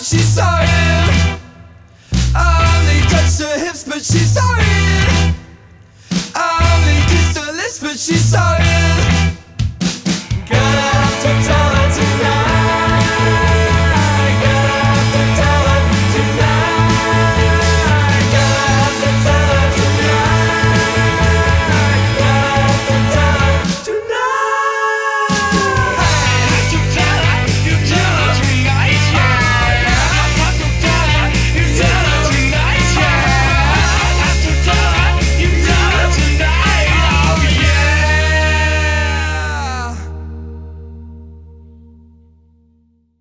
she saw it. I only touched her hips, but she saw it. I only kissed her lips, but she saw it. Gonna have to tell